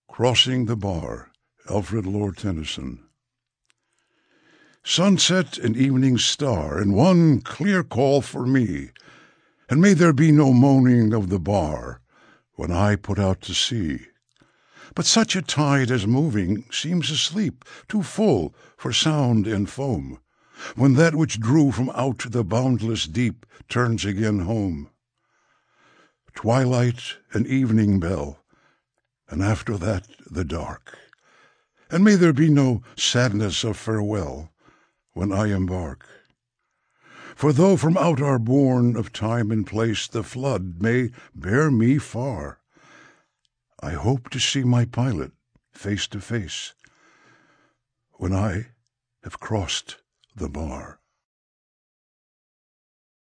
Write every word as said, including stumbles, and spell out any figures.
Crossing the Bar, Alfred Lord Tennyson. Sunset and evening star, and one clear call for me, and may there be no moaning of the bar when I put out to sea. But such a tide as moving seems asleep, too full for sound and foam, when that which drew from out the boundless deep turns again home. Twilight and evening bell, and after that the dark, and may there be no sadness of farewell when I embark. For though from out our bourne of time and place the flood may bear me far, I hope to see my pilot face to face when I have crossed the bar.